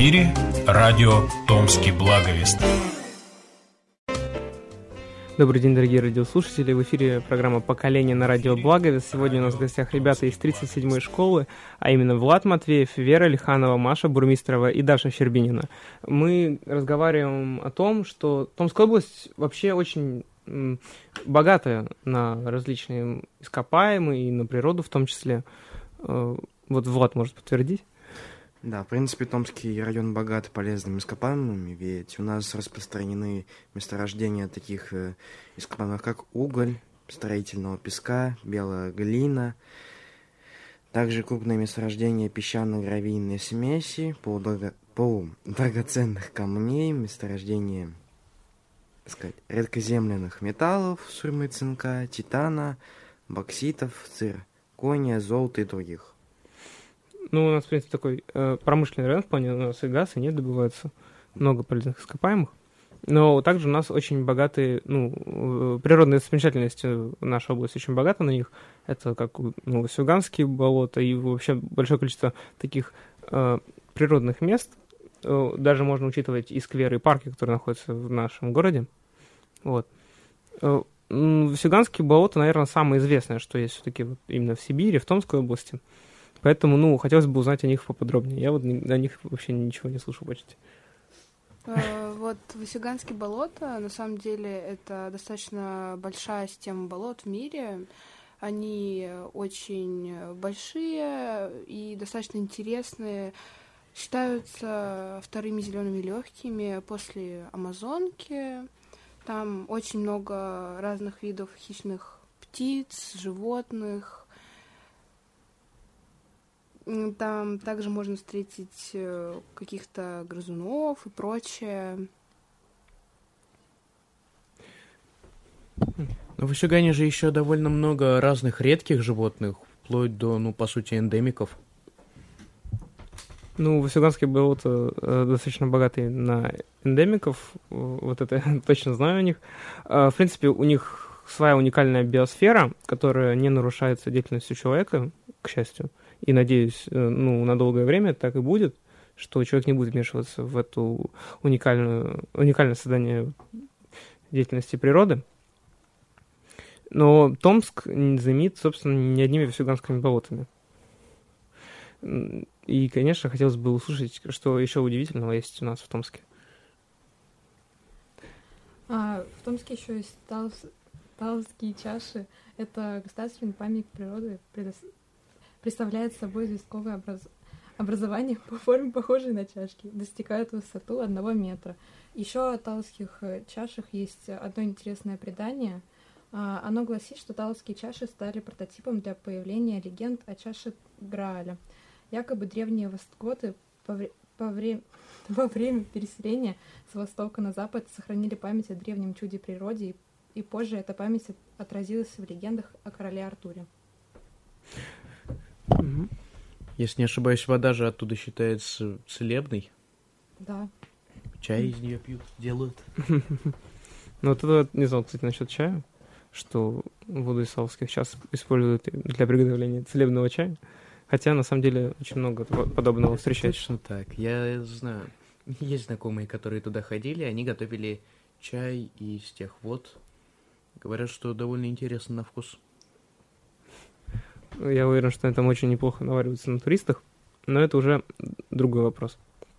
эфире радио «Томский благовест». Добрый день, дорогие радиослушатели. В эфире программа «Поколение» на радио «Благовест». Сегодня у нас в гостях ребята из 37-й школы, а именно Влад Матвеев, Вера Лиханова, Маша Бурмистрова и Даша Щербинина. Мы разговариваем о том, что Томская область вообще очень богатая на различные ископаемые и на природу в том числе. Вот Влад может подтвердить. Да, в принципе, Томский район богат полезными ископаемыми, ведь у нас распространены месторождения таких ископаемых, как уголь, строительного песка, белая глина, также крупные месторождения песчано-гравийной смеси, полудрагоценных камней, месторождения, так сказать, редкоземленных металлов, сурьмы, цинка, титана, бокситов, циркония, золота и других. Ну, у нас, в принципе, такой промышленный район, в плане у нас и газ, и нефть добывается, много полезных ископаемых. Но также у нас очень богатые, природные достопримечательности, наша область очень богата на них. Это как Васюганские болота и вообще большое количество таких природных мест. Даже можно учитывать и скверы, и парки, которые находятся в нашем городе. Вот. Васюганские болота, наверное, самое известное, что есть все-таки вот именно в Сибири, в Томской области. Поэтому, хотелось бы узнать о них поподробнее. Я вот о них вообще ничего не слышу почти. Вот Васюганские болота, на самом деле, это достаточно большая система болот в мире. Они очень большие и достаточно интересные. Считаются вторыми зелеными легкими после Амазонки. Там очень много разных видов хищных птиц, животных. Там также можно встретить каких-то грызунов и прочее. В Васюгане же еще довольно много разных редких животных, вплоть до, по сути, эндемиков. Васюганские болота достаточно богатые на эндемиков, вот это я точно знаю о них. В принципе, у них своя уникальная биосфера, которая не нарушается деятельностью человека, к счастью. И, надеюсь, на долгое время так и будет, что человек не будет вмешиваться в эту уникальное создание деятельности природы. Но Томск знаменит, собственно, не одними Васюганскими болотами. И, конечно, хотелось бы услышать, что еще удивительного есть у нас в Томске. В Томске еще есть Таловские чаши. Это государственный памятник природы, представляет собой известковое образование по форме, похожей на чашки, достигает высоту 1 метра. Еще о Таловских чашах есть одно интересное предание. Оно гласит, что Таловские чаши стали прототипом для появления легенд о чаше Грааля. Якобы древние востготы во время переселения с востока на запад сохранили память о древнем чуде природе, и позже эта память отразилась в легендах о короле Артуре. Если не ошибаюсь, вода же оттуда считается целебной. Да. Чай из нее пьют, делают. Вот это не знал, кстати, насчет чая, что воду из Таловских чаш используют для приготовления целебного чая. Хотя, на самом деле, очень много подобного встречается. Точно так. Я знаю. Есть знакомые, которые туда ходили, они готовили чай из тех вод. Говорят, что довольно интересно на вкус. Я уверен, что там очень неплохо навариваются на туристах, но это уже другой вопрос.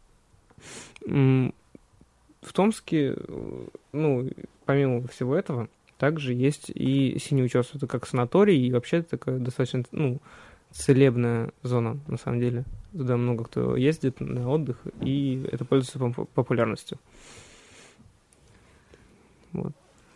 В Томске, помимо всего этого, также есть и Синий утес. Это как санаторий, и вообще это такая достаточно, целебная зона, на самом деле. Туда много кто ездит на отдых, и это пользуется популярностью. Вот.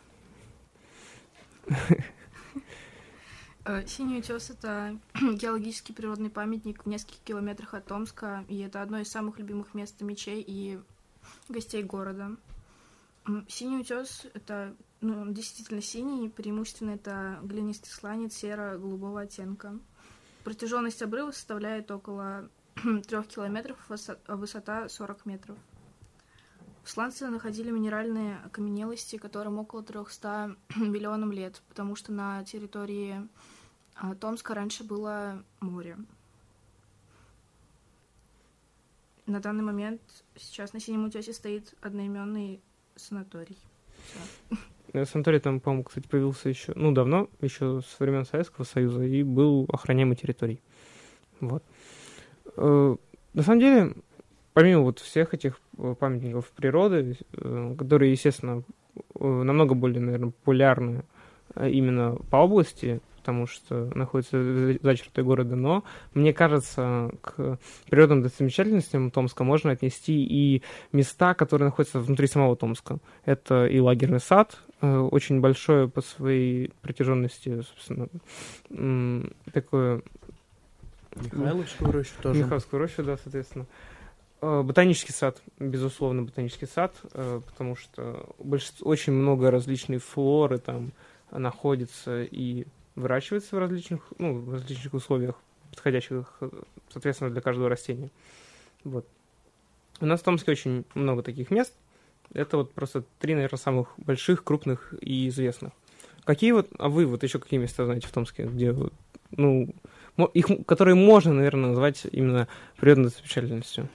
Синий утес — это геологический природный памятник в нескольких километрах от Томска, и это одно из самых любимых мест мечей и гостей города. Синий утес — это действительно синий, преимущественно это глинистый сланец серо-голубого оттенка. Протяженность обрыва составляет около 3 километров, а высота 40 метров. В сланце находили минеральные окаменелости, которым около 300 миллионам лет, потому что на территории Томска раньше было море. На данный момент сейчас на Синем утёсе стоит одноименный санаторий. Всё. Санаторий там, по-моему, кстати, появился еще, давно, еще со времен Советского Союза, и был охраняемой территорией. Вот. На самом деле, помимо вот всех этих памятников природы, которые, естественно, намного более, наверное, популярны именно по области, потому что находится за чертой города, но, мне кажется, к природным достопримечательностям Томска можно отнести и места, которые находятся внутри самого Томска. Это и лагерный сад, очень большое по своей протяженности, собственно, такое... Михайловскую рощу тоже. Михайловскую рощу, да, соответственно. Ботанический сад, безусловно, ботанический сад, потому что очень много различной флоры там находится и выращивается в различных условиях, подходящих, соответственно, для каждого растения. Вот. У нас в Томске очень много таких мест. Это вот просто 3, наверное, самых больших, крупных и известных. А вы вот еще какие места знаете в Томске, где, которые можно, наверное, назвать именно природной достопримечательностью?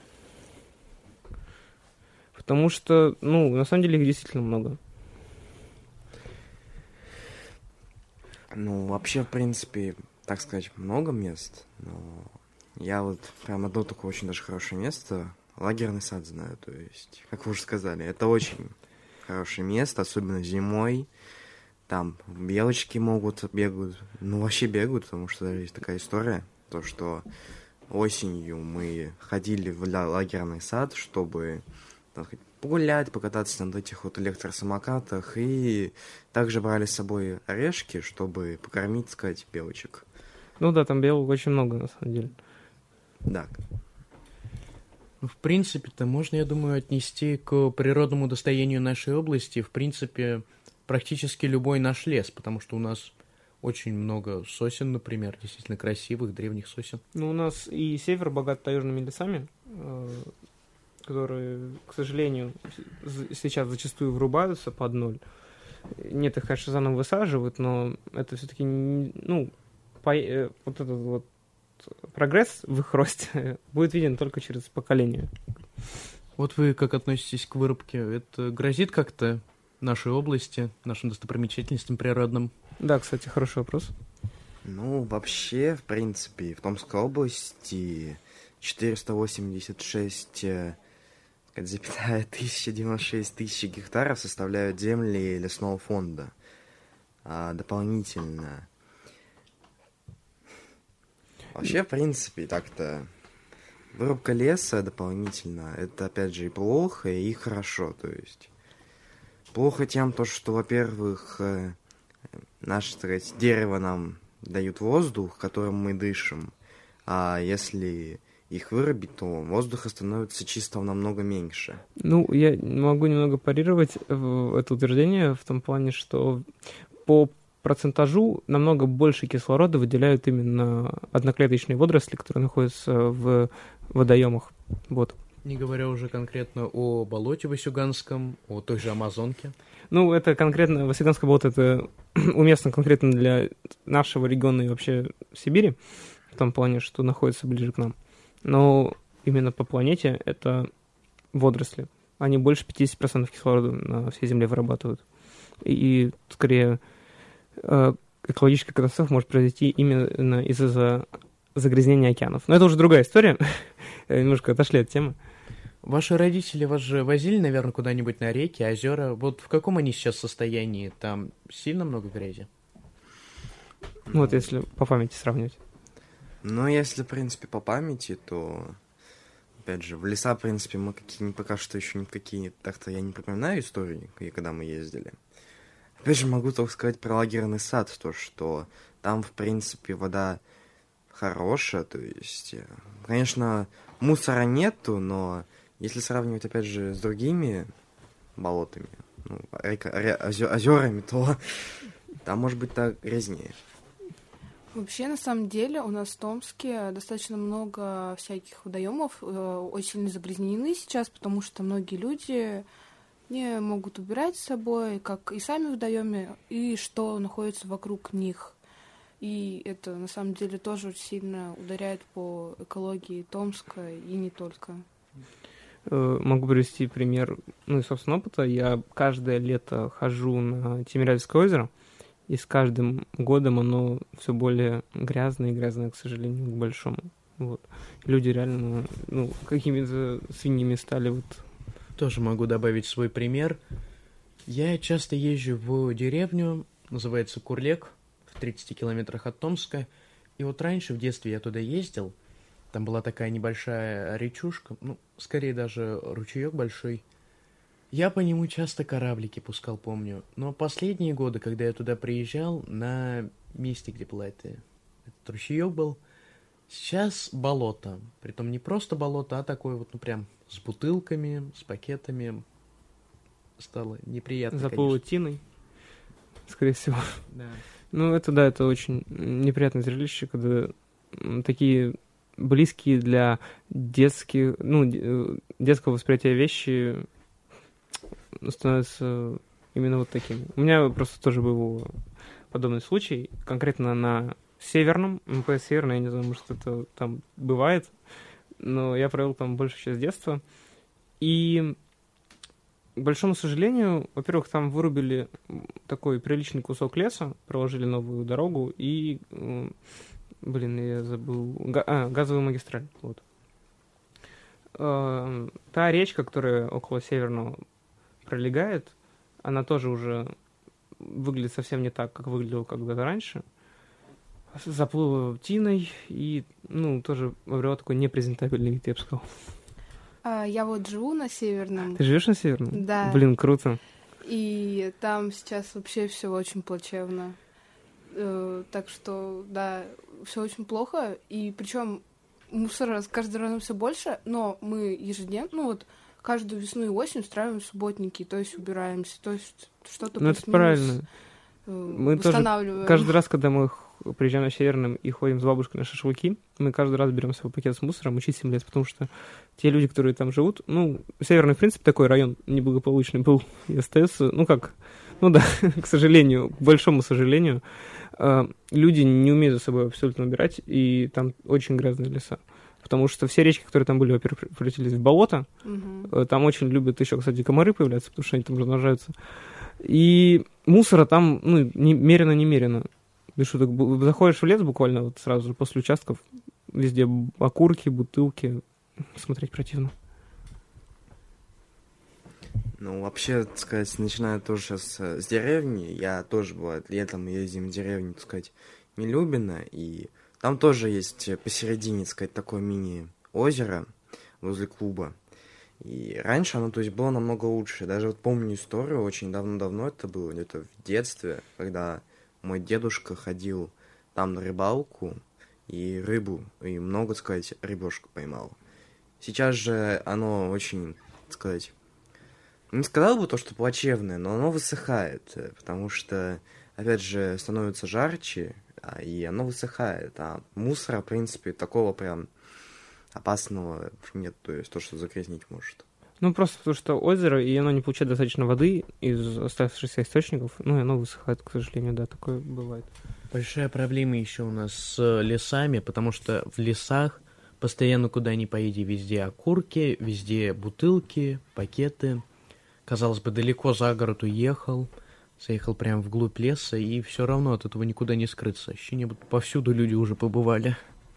Потому что, на самом деле их действительно много. Вообще, в принципе, так сказать, много мест, но я вот прям одно такое очень даже хорошее место, лагерный сад знаю, то есть, как вы уже сказали, это очень хорошее место, особенно зимой, там белочки бегают, вообще бегают, потому что даже есть такая история, то, что осенью мы ходили в лагерный сад, чтобы, так сказать, погулять, покататься на этих вот электросамокатах, и также брали с собой орешки, чтобы покормить, так сказать, белочек. Да, там белок очень много, на самом деле. Да. В принципе-то можно, я думаю, отнести к природному достоянию нашей области, в принципе, практически любой наш лес, потому что у нас очень много сосен, например, действительно красивых, древних сосен. У нас и север богат таежными лесами, которые, к сожалению, сейчас зачастую врубаются под ноль. Нет, их, конечно, заново высаживают, но это все-таки, вот этот вот прогресс в их росте будет виден только через поколение. Вот вы как относитесь к вырубке? Это грозит как-то нашей области, нашим достопримечательностям природным? Да, кстати, хороший вопрос. Вообще, в принципе, в Томской области 486,96 тысяч гектаров составляют земли лесного фонда. Дополнительно. Вообще, в принципе, так-то вырубка леса дополнительно, это, опять же, и плохо, и хорошо, то есть. Плохо тем, что, во-первых, наше, так сказать, дерево нам дают воздух, которым мы дышим, а если их вырубить, то воздуха становится чистого намного меньше. Я могу немного парировать это утверждение в том плане, что по процентажу намного больше кислорода выделяют именно одноклеточные водоросли, которые находятся в водоемах. Вот. Не говоря уже конкретно о болоте Васюганском, о той же Амазонке. Это конкретно, Васюганское болото, это уместно конкретно для нашего региона и вообще Сибири, в том плане, что находится ближе к нам. Но именно по планете это водоросли. Они больше 50% кислорода на всей Земле вырабатывают. И скорее экологическая катастрофа может произойти именно из-за загрязнения океанов. Но это уже другая история. Немножко отошли от темы. Ваши родители вас же возили, наверное, куда-нибудь на реки, озера. Вот в каком они сейчас состоянии? Там сильно много грязи? Если по памяти сравнивать. Если, в принципе, по памяти, то, опять же, в леса, в принципе, мы пока что еще никакие, так-то я не припоминаю истории, когда мы ездили. Опять же, могу только сказать про лагерный сад, то, что там, в принципе, вода хорошая, то есть, конечно, мусора нету, но если сравнивать, опять же, с другими болотами, озерами, то там может быть так грязнее. Вообще, на самом деле, у нас в Томске достаточно много всяких водоемов, очень загрязнены сейчас, потому что многие люди не могут убирать с собой, как и сами в водоеме, и что находится вокруг них. И это, на самом деле, тоже очень сильно ударяет по экологии Томска, и не только. Могу привести пример, ну, и, собственно, опыта. Я каждое лето хожу на Тимирязевское озеро, и с каждым годом оно все более грязное и грязное, к сожалению, к большому. Вот. Люди реально, ну, какими-то свиньями стали вот. Тоже могу добавить свой пример. Я часто езжу в деревню, называется Курлек, в 30 километрах от Томска. И вот раньше, в детстве, я туда ездил. Там была такая небольшая речушка, ну, скорее даже ручеек большой. Я по нему часто кораблики пускал, помню. Но последние годы, когда я туда приезжал, на месте, где была этот ручеек был, сейчас болото. Притом не просто болото, а такое вот, ну, прям с бутылками, с пакетами. Стало неприятно, Заплыло тиной, скорее всего. Да. Ну, это да, это очень неприятное зрелище, когда такие близкие для детских, ну, детского восприятия вещи становятся именно вот такими. У меня просто тоже был подобный случай, конкретно на Северном, МПС Северный, я не знаю, может, это там бывает, но я провел там большую часть детства. И, к большому сожалению, во-первых, там вырубили такой приличный кусок леса, проложили новую дорогу и, я забыл, газовую магистраль. Вот. Та речка, которая около Северного пролегает, она тоже уже выглядит совсем не так, как выглядела когда-то раньше. Заплыла тиной и, ну, тоже обрела такой непрезентабельный вид, я бы сказал. Я вот живу на Северном. Ты живешь на Северном? Да. Блин, круто. И там сейчас вообще все очень плачевно. Так что, да, все очень плохо. И причем мусора с каждым разом все больше, но мы ежедневно, ну вот, каждую весну и осень устраиваем субботники, то есть убираемся, то есть что-то Ну, это правильно. Мы тоже каждый раз, когда мы приезжаем на Северном и ходим с бабушкой на шашлыки, мы каждый раз берем свой пакет с мусором и чистим лес, потому что те люди, которые там живут, ну, Северный, в принципе, такой район неблагополучный был и остается, ну как, ну да, к сожалению, к большому сожалению, люди не умеют за собой абсолютно убирать, и там очень грязные леса. Потому что все речки, которые там были, во-первых, превратились в болото. Там очень любят еще, кстати, комары появляться, потому что они там размножаются. И мусора там, ну, немерено. Без шуток. Заходишь в лес буквально вот сразу же после участков, везде окурки, бутылки. Смотреть противно. Ну, вообще, так сказать, начиная тоже сейчас с деревни, я тоже, бывает, летом ездим в деревню, так сказать, Нелюбино, и там тоже есть посередине, так сказать, такое мини-озеро возле клуба. И раньше оно, то есть, было намного лучше. Даже вот помню историю, очень давно-давно это было, где-то в детстве, когда мой дедушка ходил там на рыбалку, и рыбу, и много, так сказать, рыбешку поймал. Сейчас же оно очень, так сказать, не сказал бы то, что плачевное, но оно высыхает, потому что, опять же, становится жарче, и оно высыхает. А мусора, в принципе, такого прям опасного нет, то есть то, что загрязнить может. Ну, просто потому что озеро, и оно не получает достаточно воды из оставшихся источников, ну, и оно высыхает, к сожалению, да, такое бывает. Большая проблема еще у нас с лесами, потому что в лесах постоянно куда ни поеди, везде окурки, везде бутылки, пакеты. Казалось бы, далеко за город уехал, заехал прямо вглубь леса, и все равно от этого никуда не скрыться. Ощущение, будто повсюду люди уже побывали.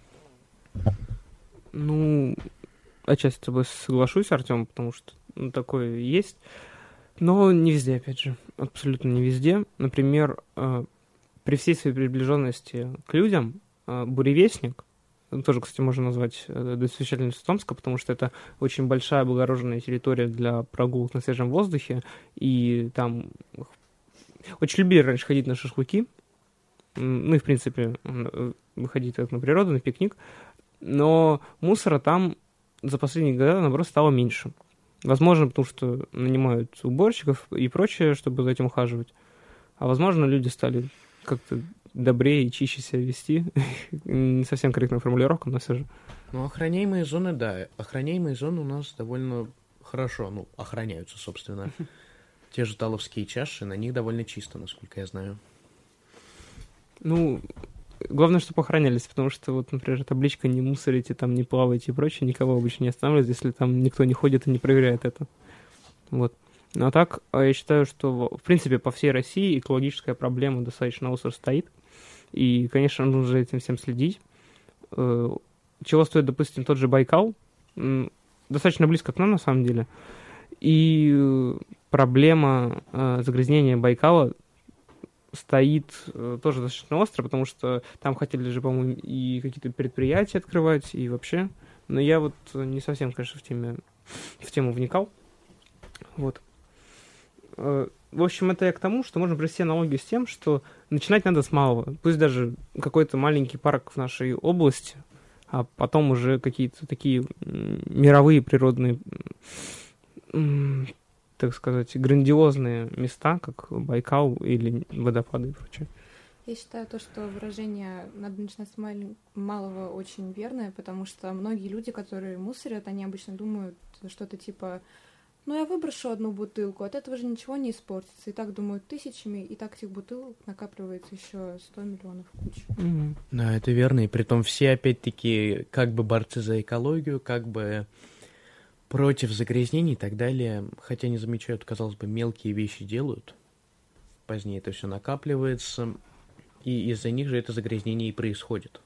Ну, отчасти с тобой соглашусь, Артем, потому что такое есть. Но не везде, опять же. Абсолютно не везде. Например, при всей своей приближенности к людям, буревестник, тоже, кстати, можно назвать достопримечательностью Томска, потому что это очень большая облагороженная территория для прогулок на свежем воздухе, и там очень любили раньше ходить на шашлыки, ну и, в принципе, выходить на природу, на пикник, но мусора там за последние годы, наоборот, стало меньше. Возможно, потому что нанимают уборщиков и прочее, чтобы за этим ухаживать, а возможно, люди стали как-то добрее и чище себя вести. Не совсем корректная формулировка, но все же. Ну, охраняемые зоны, да. Охраняемые зоны у нас довольно хорошо, ну, охраняются, собственно. Те же Таловские чаши, на них довольно чисто, насколько я знаю. Ну, главное, чтобы охранялись, потому что, вот, например, табличка «не мусорите, там, не плавайте» и прочее, никого обычно не останавливают, если там никто не ходит и не проверяет это. Вот. Ну, а так, я считаю, что, в принципе, по всей России экологическая проблема достаточно остро стоит, и, конечно, нужно за этим всем следить. Чего стоит, допустим, тот же Байкал, достаточно близко к нам, на самом деле, и проблема загрязнения Байкала стоит тоже достаточно остро, потому что там хотели же, по-моему, и какие-то предприятия открывать, и вообще. Но я вот не совсем, конечно, в тему вникал. Вот. В общем, это я к тому, что можно провести аналогию с тем, что начинать надо с малого. Пусть даже какой-то маленький парк в нашей области, а потом уже какие-то такие мировые природные, так сказать, грандиозные места, как Байкал или водопады и прочее. Я считаю то, что выражение «надо начинать с малого» очень верное, потому что многие люди, которые мусорят, они обычно думают что-то типа «ну, я выброшу одну бутылку, от этого же ничего не испортится». И так думают тысячами, и так этих бутылок накапливается еще 100 миллионов кучу. Mm-hmm. Да, это верно, и притом все, опять-таки, как бы борцы за экологию, как бы против загрязнений и так далее, хотя не замечают, казалось бы, мелкие вещи делают. Позднее это все накапливается, и из-за них же это загрязнение и происходит.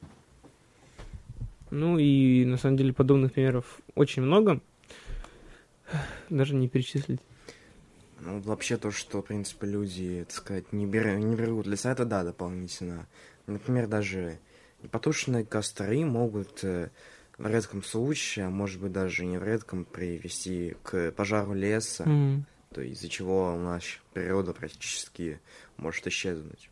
Ну и, на самом деле, подобных примеров очень много. Даже не перечислить. Ну, вообще то, что, в принципе, люди, так сказать, не берут леса, это да, дополнительно. Например, даже непотушенные костры могут в редком случае, а может быть даже не в редком, привести к пожару леса, то из-за чего у нас природа практически может исчезнуть.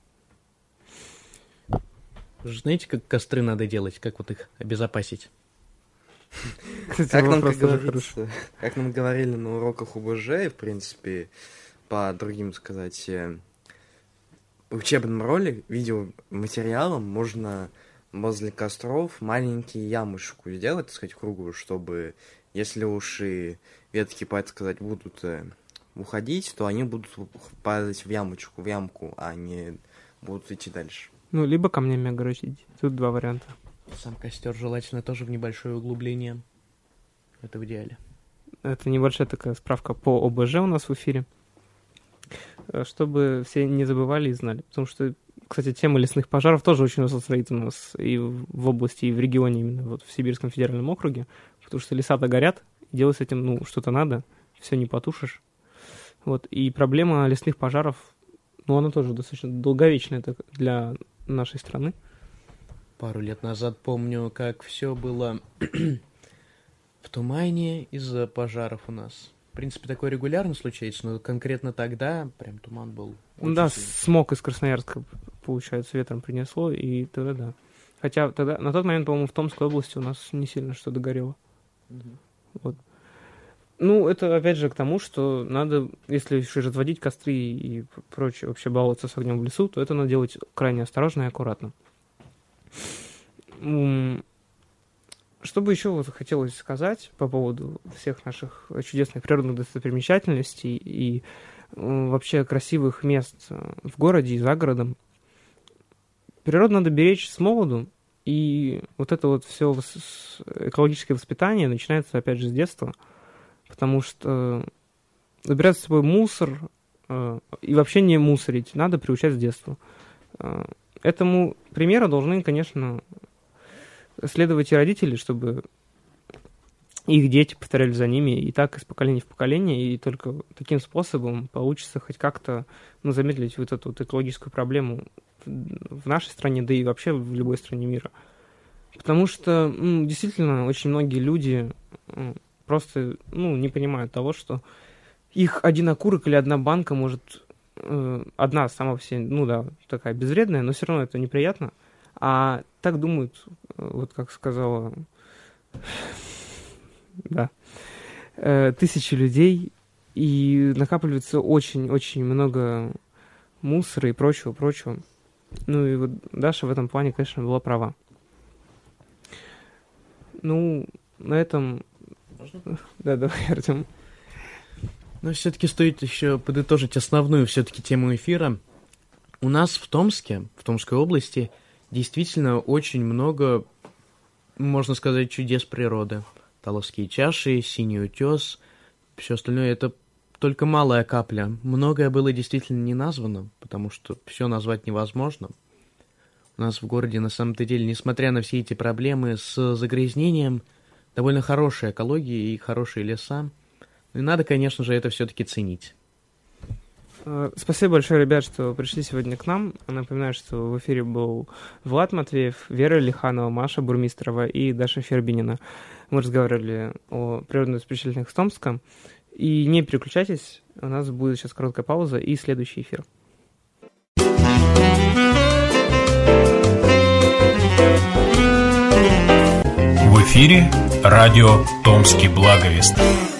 Вы же знаете, как костры надо делать, как вот их обезопасить? Кстати, как нам говорили на уроках УБЖ, в принципе, по другим, сказать, учебным видеоматериалам можно возле костров маленькие ямушку сделать, так сказать, круглую, чтобы, если уж и ветки, так сказать, будут уходить, то они будут падать в ямку, а не будут идти дальше. Ну, либо камнями огородить. Тут два варианта. Сам костер желательно тоже в небольшое углубление. Это в идеале. Это небольшая такая справка по ОБЖ у нас в эфире. Чтобы все не забывали и знали. Потому что, кстати, тема лесных пожаров тоже очень остро стоит у нас и в области, и в регионе, именно вот в Сибирском федеральном округе. Потому что леса-то горят, и делать с этим, что-то надо, все не потушишь. Вот. И проблема лесных пожаров, она тоже достаточно долговечная для нашей страны. Пару лет назад помню, как все было в тумане из-за пожаров у нас. В принципе, такое регулярно случается, но конкретно тогда прям туман был. Да, смог из Красноярска, получается, ветром принесло, и тогда да. Хотя тогда, на тот момент, по-моему, в Томской области у нас не сильно что-то горело. Вот. Ну, это, опять же, к тому, что надо, если еще разводить костры и прочее, вообще баловаться с огнем в лесу, то это надо делать крайне осторожно и аккуратно. Что бы еще хотелось сказать по поводу всех наших чудесных природных достопримечательностей и вообще красивых мест в городе и за городом. Природу надо беречь с молоду, и вот это вот все экологическое воспитание начинается, опять же, с детства, потому что забирать с собой мусор и вообще не мусорить надо приучать с детства. Этому примеру должны, конечно, следовать и родители, чтобы их дети повторяли за ними, и так из поколения в поколение, и только таким способом получится хоть как-то замедлить вот эту вот экологическую проблему в нашей стране, да и вообще в любой стране мира. Потому что действительно очень многие люди просто не понимают того, что их один окурок или одна банка может... одна сама по себе, такая безвредная, но все равно это неприятно. А так думают, вот как сказала, тысячи людей, и накапливается очень-очень много мусора и прочего. Ну и вот Даша в этом плане, конечно, была права. Ну, на этом... Можно? Да, давай, Артем. Но все-таки стоит еще подытожить основную все-таки тему эфира. У нас в Томске, в Томской области, действительно очень много, можно сказать, чудес природы. Таловские чаши, Синий утес, все остальное — это только малая капля. Многое было действительно не названо, потому что все назвать невозможно. У нас в городе, на самом-то деле, несмотря на все эти проблемы с загрязнением, довольно хорошая экология и хорошие леса. И надо, конечно же, это все-таки ценить. Спасибо большое, ребят, что пришли сегодня к нам. Напоминаю, что в эфире был Влад Матвеев, Вера Лиханова, Маша Бурмистрова и Даша Щербинина. Мы разговаривали о природных достопримечательностях Томска. И не переключайтесь, у нас будет сейчас короткая пауза и следующий эфир. В эфире радио «Томский благовест».